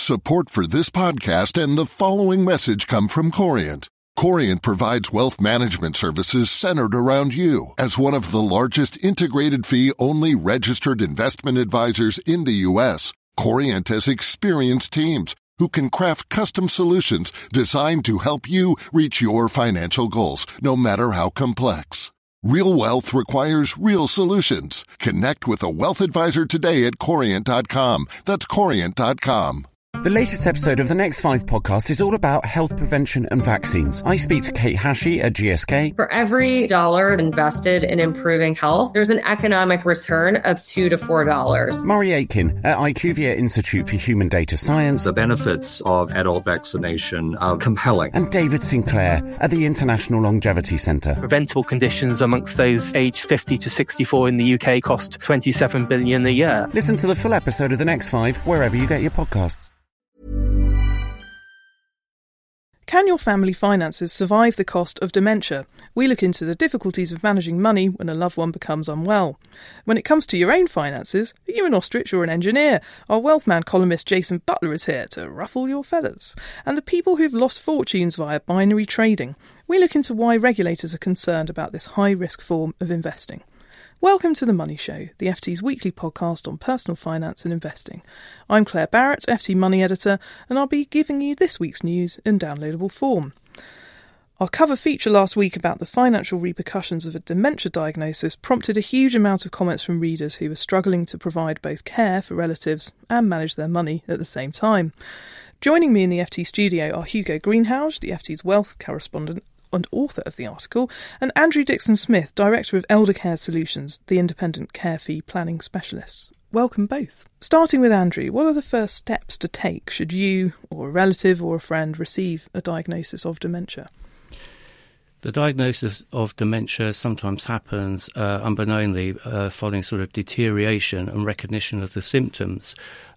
Support for this podcast and the following message come from Corient. Corient provides wealth management services centered around you. As one of the largest integrated fee-only registered investment advisors in the U.S., Corient has experienced teams who can craft custom solutions designed to help you reach your financial goals, no matter how complex. Real wealth requires real solutions. Connect with a wealth advisor today at Corient.com. That's Corient.com. The latest episode of the Next 5 podcast is all about health prevention and vaccines. I speak to Kate Hashey at GSK. For every dollar invested in improving health, there's an economic return of $2 to $4. Murray Aitken at IQVIA Institute for Human Data Science. The benefits of adult vaccination are compelling. And David Sinclair at the International Longevity Centre. Preventable conditions amongst those aged 50 to 64 in the UK cost $27 billion a year. Listen to the full episode of The Next 5 wherever you get your podcasts. Can your family finances survive the cost of dementia? We look into the difficulties of managing money when a loved one becomes unwell. When it comes to your own finances, are you an ostrich or an engineer? Our Wealthman columnist Jason Butler is here to ruffle your feathers. And the people who've lost fortunes via binary trading. We look into why regulators are concerned about this high-risk form of investing. Welcome to The Money Show, the FT's weekly podcast on personal finance and investing. I'm Claire Barrett, FT Money Editor, and I'll be giving you this week's news in downloadable form. Our cover feature last week about the financial repercussions of a dementia diagnosis prompted a huge amount of comments from readers who were struggling to provide both care for relatives and manage their money at the same time. Joining me in the FT studio are Hugo Greenhalgh, the FT's wealth correspondent and author of the article, and Andrew Dixon-Smith, Director of Elder Care Solutions, the independent care fee planning specialists. Welcome both. Starting with Andrew, what are the first steps to take should you, or a relative or a friend, receive a diagnosis of dementia? The diagnosis of dementia sometimes happens unbeknowingly following sort of deterioration and recognition of the symptoms.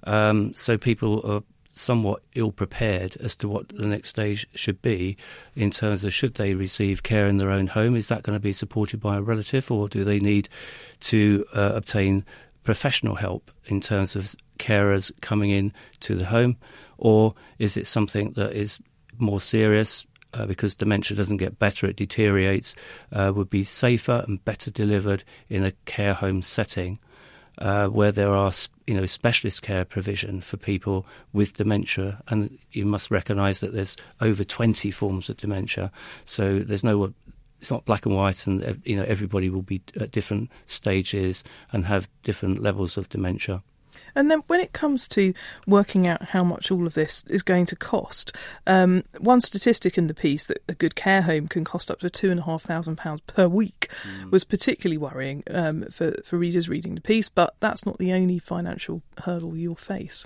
So people are somewhat ill-prepared as to what the next stage should be in terms of should they receive care in their own home. Is that going to be supported by a relative, or do they need to obtain professional help in terms of carers coming in to the home, or is it something that is more serious because dementia doesn't get better, it deteriorates, would be safer and better delivered in a care home setting? Where there are, specialist care provision for people with dementia, and you must recognise that there's over 20 forms of dementia. So it's not black and white, and everybody will be at different stages and have different levels of dementia. And then when it comes to working out how much all of this is going to cost, one statistic in the piece that a good care home can cost up to £2,500 per week was particularly worrying for readers reading the piece, but that's not the only financial hurdle you'll face.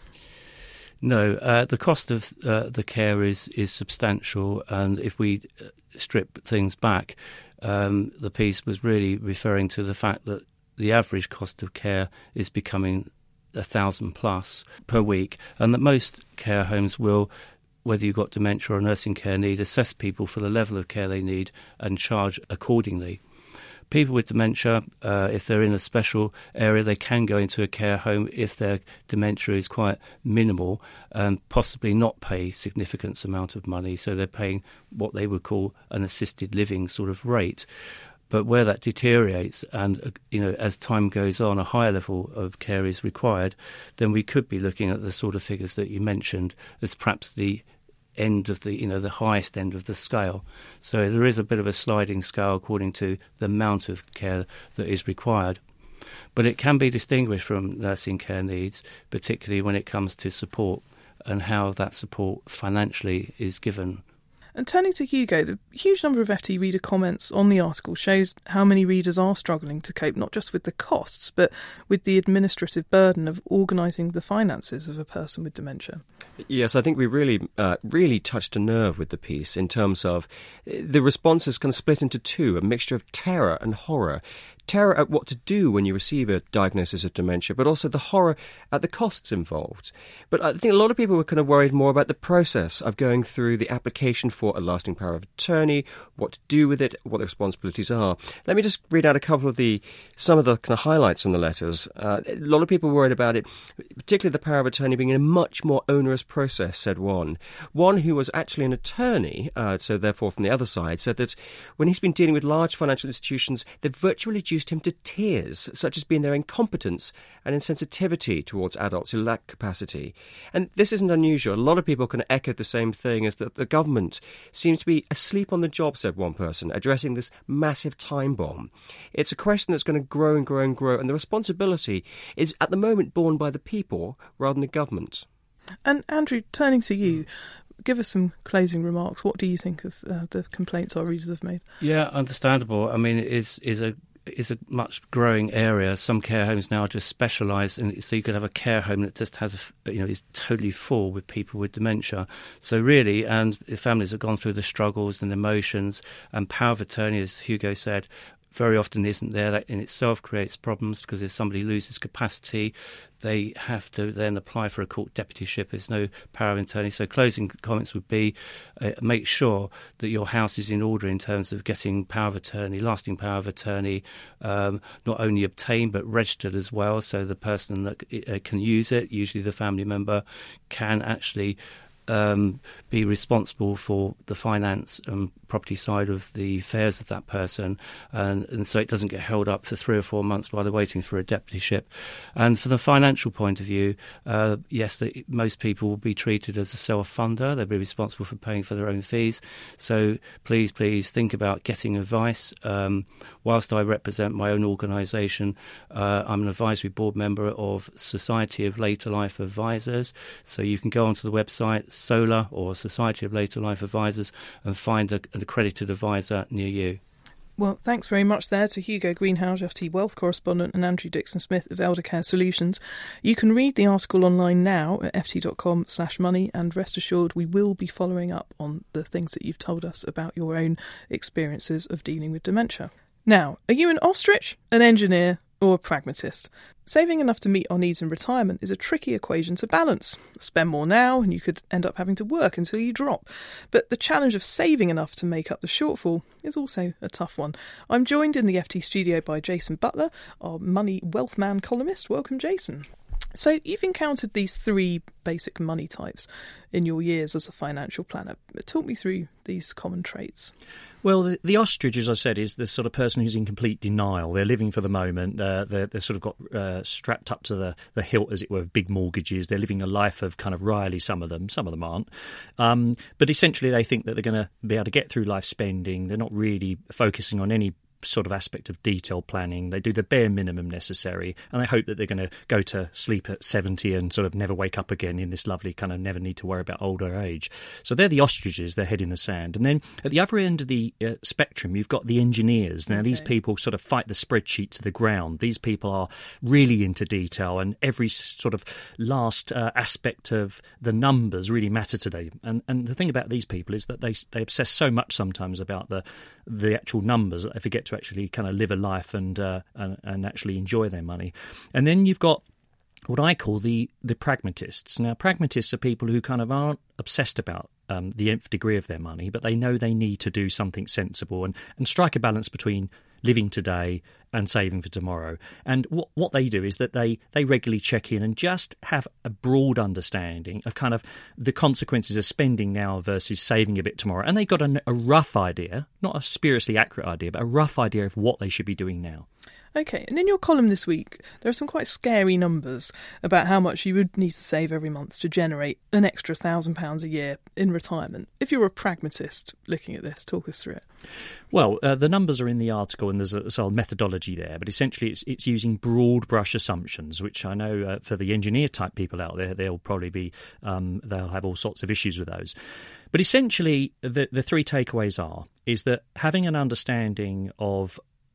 No, the cost of the care is substantial, and if we strip things back, the piece was really referring to the fact that the average cost of care is becoming £1,000+ per week, and that most care homes will, whether you've got dementia or nursing care need, assess people for the level of care they need and charge accordingly. People with dementia, if they're in a special area, they can go into a care home if their dementia is quite minimal and possibly not pay significant amount of money. So they're paying what they would call an assisted living sort of rate. But where that deteriorates and, as time goes on, a higher level of care is required, then we could be looking at the sort of figures that you mentioned as perhaps the end of the highest end of the scale. So there is a bit of a sliding scale according to the amount of care that is required. But it can be distinguished from nursing care needs, particularly when it comes to support and how that support financially is given. And turning to Hugo, the huge number of FT reader comments on the article shows how many readers are struggling to cope not just with the costs, but with the administrative burden of organising the finances of a person with dementia. Yes, I think we really touched a nerve with the piece in terms of the responses kind of split into two, a mixture of terror and horror. terror at what to do when you receive a diagnosis of dementia, but also the horror at the costs involved. But I think a lot of people were kind of worried more about the process of going through the application for a lasting power of attorney, what to do with it, what the responsibilities are. Let me just read out some of the kind of highlights from the letters. A lot of people were worried about it, particularly the power of attorney being a much more onerous process, said one. One who was actually an attorney, so therefore from the other side, said that when he's been dealing with large financial institutions, they've virtually reduced him to tears, such as being their incompetence and insensitivity towards adults who lack capacity. And this isn't unusual. A lot of people can echo the same thing, as that the government seems to be asleep on the job, said one person, addressing this massive time bomb. It's a question that's going to grow and grow and grow, and the responsibility is at the moment borne by the people rather than the government. And Andrew, turning to you, give us some closing remarks. What do you think of the complaints our readers have made? Yeah, understandable. I mean, it is a much growing area. Some care homes now just specialise, and so you could have a care home that just has is totally full with people with dementia. So really, and the families have gone through the struggles and emotions, and power of attorney, as Hugo said, very often isn't there. That in itself creates problems, because if somebody loses capacity, they have to then apply for a court deputyship. There's no power of attorney. So closing comments would be make sure that your house is in order in terms of getting power of attorney, lasting power of attorney, not only obtained but registered as well, so the person that can use it, usually the family member, can actually be responsible for the finance and property side of the affairs of that person, and so it doesn't get held up for 3 or 4 months while they're waiting for a deputyship. And from the financial point of view, yes, most people will be treated as a self-funder. They'll be responsible for paying for their own fees. So please think about getting advice. Whilst I represent my own organisation, I'm an advisory board member of Society of Later Life Advisors. So you can go onto the website SOLA or Society of Later Life Advisors and find an accredited advisor near you. Well, thanks very much there to Hugo Greenhalgh, FT Wealth correspondent, and Andrew Dixon-Smith of Eldercare Solutions. You can read the article online now at ft.com/money, and rest assured we will be following up on the things that you've told us about your own experiences of dealing with dementia. Now, are you an ostrich, an engineer, or a pragmatist? Saving enough to meet our needs in retirement is a tricky equation to balance. Spend more now and you could end up having to work until you drop. But the challenge of saving enough to make up the shortfall is also a tough one. I'm joined in the FT studio by Jason Butler, our Money Wealth Man columnist. Welcome, Jason. So you've encountered these 3 basic money types in your years as a financial planner. Talk me through these common traits. Well, the ostrich, as I said, is the sort of person who's in complete denial. They're living for the moment. They're sort of got strapped up to the hilt, as it were, of big mortgages. They're living a life of kind of Riley, some of them aren't. But essentially they think that they're going to be able to get through life spending. They're not really focusing on any sort of aspect of detailed planning. They do the bare minimum necessary, and they hope that they're going to go to sleep at 70 and sort of never wake up again in this lovely kind of never need to worry about older age. So they're the ostriches, their head in the sand. And then at the other end of the spectrum, you've got the engineers. Now, these people sort of fight the spreadsheet to the ground. These people are really into detail, and every sort of last aspect of the numbers really matter to them. And the thing about these people is that they obsess so much sometimes about the actual numbers that they forget to actually kind of live a life and actually enjoy their money. And then you've got what I call the pragmatists. Now, pragmatists are people who kind of aren't obsessed about the nth degree of their money, but they know they need to do something sensible and strike a balance between living today and saving for tomorrow. And what they do is that they regularly check in and just have a broad understanding of kind of the consequences of spending now versus saving a bit tomorrow. And they've got a rough idea, not a spuriously accurate idea, but a rough idea of what they should be doing now. OK, and in your column this week, there are some quite scary numbers about how much you would need to save every month to generate an extra £1,000 a year in retirement. If you're a pragmatist looking at this, talk us through it. Well, the numbers are in the article, and there's a sort of methodology there, but essentially it's using broad brush assumptions, which I know for the engineer type people out there, they'll probably be they'll have all sorts of issues with those. But essentially, the 3 takeaways is that having an understanding of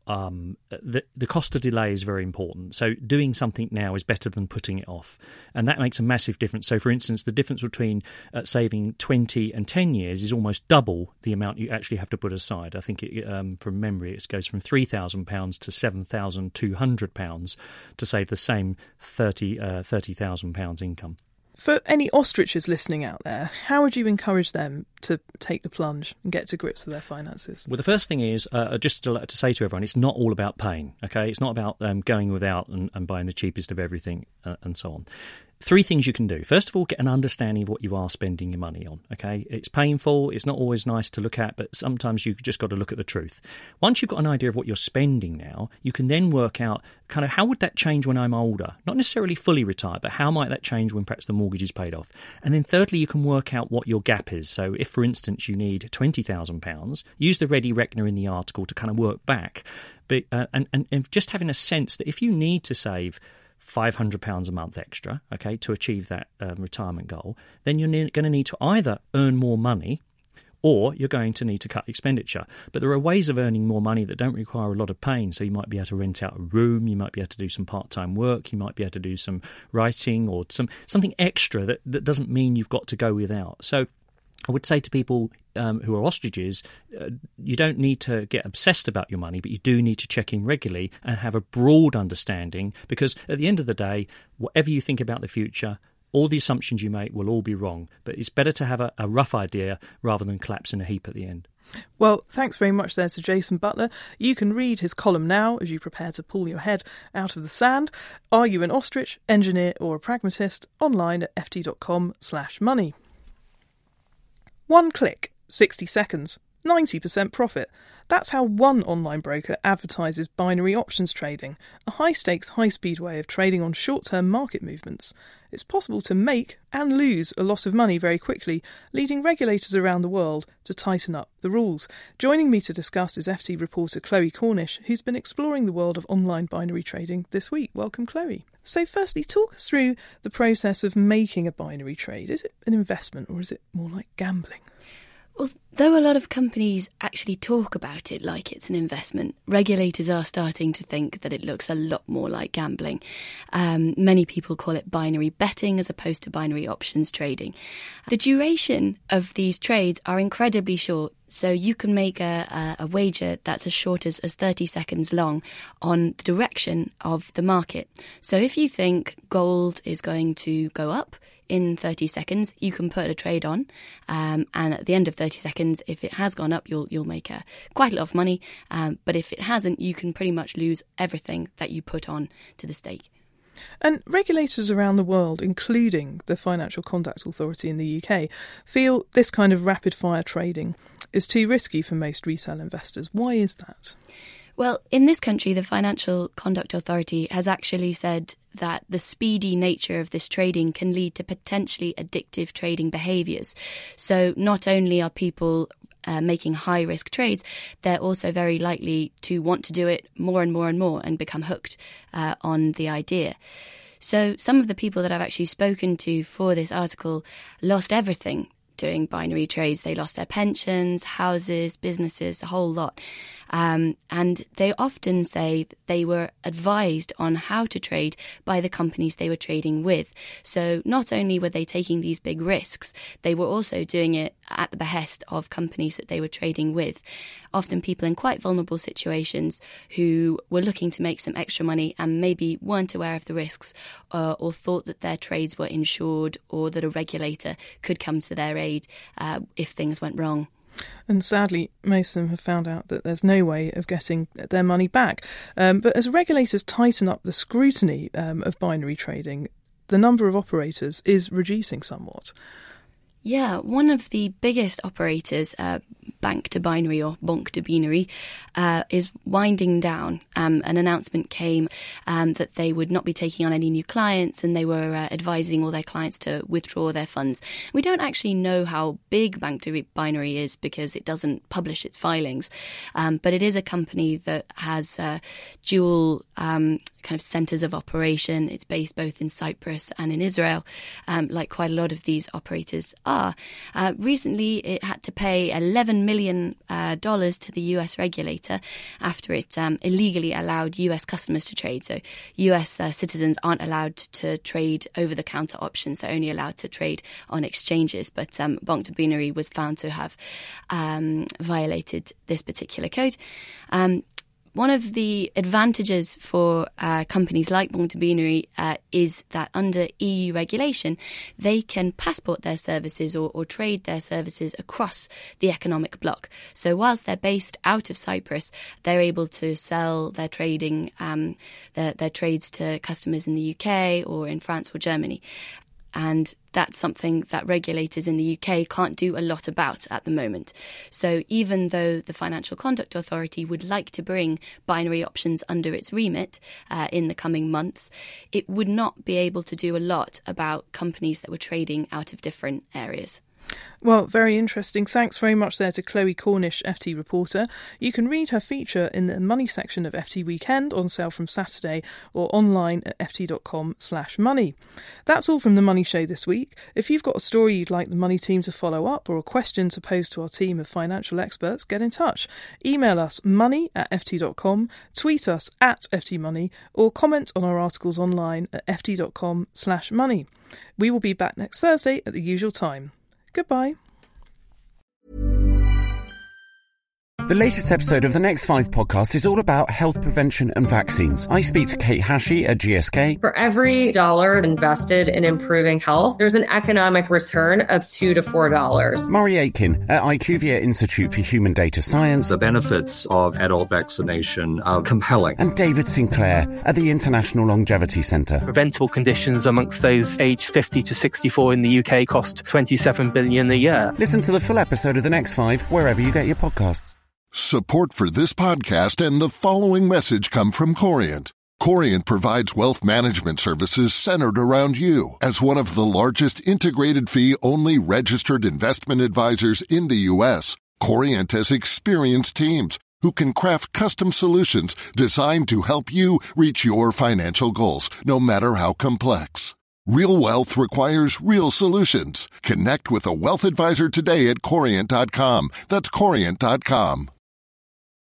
the cost of delay is very important. So doing something now is better than putting it off. And that makes a massive difference. So, for instance, the difference between saving 20 and 10 years is almost double the amount you actually have to put aside. I think from memory, it goes from £3,000 to £7,200 to save the same £30,000 income. For any ostriches listening out there, how would you encourage them to take the plunge and get to grips with their finances? Well, the first thing is just to say to everyone, it's not all about pain, okay? It's not about going without and buying the cheapest of everything and so on. 3 things you can do. First of all, get an understanding of what you are spending your money on, okay? It's painful, it's not always nice to look at, but sometimes you've just got to look at the truth. Once you've got an idea of what you're spending now, you can then work out kind of how would that change when I'm older? Not necessarily fully retired, but how might that change when perhaps the mortgage is paid off? And then thirdly, you can work out what your gap is. So if, for instance, you need £20,000, use the Ready Reckoner in the article to kind of work back. But and just having a sense that if you need to save £500 a month extra, okay, to achieve that retirement goal, then you're going to need to either earn more money or you're going to need to cut expenditure. But there are ways of earning more money that don't require a lot of pain. So you might be able to rent out a room, you might be able to do some part-time work, you might be able to do some writing or something extra that doesn't mean you've got to go without. So I would say to people who are ostriches, you don't need to get obsessed about your money, but you do need to check in regularly and have a broad understanding, because at the end of the day, whatever you think about the future, all the assumptions you make will all be wrong. But it's better to have a rough idea rather than collapse in a heap at the end. Well, thanks very much there to Jason Butler. You can read his column now as you prepare to pull your head out of the sand. Are you an ostrich, engineer or a pragmatist? Online at ft.com/money. 1 click, 60 seconds, 90% profit. That's how one online broker advertises binary options trading, a high-stakes, high-speed way of trading on short-term market movements. It's possible to make and lose a lot of money very quickly, leading regulators around the world to tighten up the rules. Joining me to discuss is FT reporter Chloe Cornish, who's been exploring the world of online binary trading this week. Welcome, Chloe. So firstly, talk us through the process of making a binary trade. Is it an investment or is it more like gambling? Well, though a lot of companies actually talk about it like it's an investment, regulators are starting to think that it looks a lot more like gambling. Many people call it binary betting as opposed to binary options trading. The duration of these trades are incredibly short, so you can make a wager that's as short as 30 seconds long on the direction of the market. So if you think gold is going to go up in 30 seconds, you can put a trade on, and at the end of 30 seconds, if it has gone up, you'll make quite a lot of money, but if it hasn't, you can pretty much lose everything that you put on to the stake. And regulators around the world, including the Financial Conduct Authority in the UK, feel this kind of rapid-fire trading is too risky for most retail investors. Why is that? Well, in this country, the Financial Conduct Authority has actually said that the speedy nature of this trading can lead to potentially addictive trading behaviours. So not only are people making high-risk trades, they're also very likely to want to do it more and more and more and become hooked on the idea. So some of the people that I've actually spoken to for this article lost everything doing binary trades. They lost their pensions, houses, businesses, the whole lot. And they often say that they were advised on how to trade by the companies they were trading with. So not only were they taking these big risks, they were also doing it at the behest of companies that they were trading with. Often people in quite vulnerable situations who were looking to make some extra money and maybe weren't aware of the risks or thought that their trades were insured or that a regulator could come to their aid if things went wrong. And sadly, most of them have found out that there's no way of getting their money back. But as regulators tighten up the scrutiny of binary trading, the number of operators is reducing somewhat. Yeah, one of the biggest operators, Bank to Binary or Bonk to Binary, is winding down. An announcement came that they would not be taking on any new clients and they were advising all their clients to withdraw their funds. We don't actually know how big Bank to Binary is because it doesn't publish its filings, but it is a company that has dual kind of centres of operation. It's based both in Cyprus and in Israel, like quite a lot of these operators are. Recently, it had to pay $11 million to the US regulator after it illegally allowed US customers to trade. So US citizens aren't allowed to trade over-the-counter options. They're only allowed to trade on exchanges. But Banque de Beenery was found to have violated this particular code. One of the advantages for companies like Banque de Beenery is that under EU regulation, they can passport their services or trade their services across the economic bloc. So whilst they're based out of Cyprus, they're able to sell their trading, their trades to customers in the UK or in France or Germany. And that's something that regulators in the UK can't do a lot about at the moment. So even though the Financial Conduct Authority would like to bring binary options under its remit in the coming months, it would not be able to do a lot about companies that were trading out of different areas. Well, very interesting. Thanks very much there to Chloe Cornish, FT reporter. You can read her feature in the Money section of FT Weekend, on sale from Saturday, or online at ft.com/money. That's all from The Money Show this week. If you've got a story you'd like the Money team to follow up or a question to pose to our team of financial experts, get in touch. Email us money@ft.com, tweet us @ftmoney, or comment on our articles online at ft.com/money. We will be back next Thursday at the usual time. Goodbye. The latest episode of the Next 5 podcast is all about health prevention and vaccines. I speak to Kate Hashey at GSK. For every dollar invested in improving health, there's an economic return of $2 to $4. Murray Aitken at IQVIA Institute for Human Data Science. The benefits of adult vaccination are compelling. And David Sinclair at the International Longevity Centre. Preventable conditions amongst those aged 50 to 64 in the UK cost $27 billion a year. Listen to the full episode of the Next 5 wherever you get your podcasts. Support for this podcast and the following message come from Corient. Corient provides wealth management services centered around you. As one of the largest integrated fee-only registered investment advisors in the U.S., Corient has experienced teams who can craft custom solutions designed to help you reach your financial goals, no matter how complex. Real wealth requires real solutions. Connect with a wealth advisor today at Corient.com. That's Corient.com.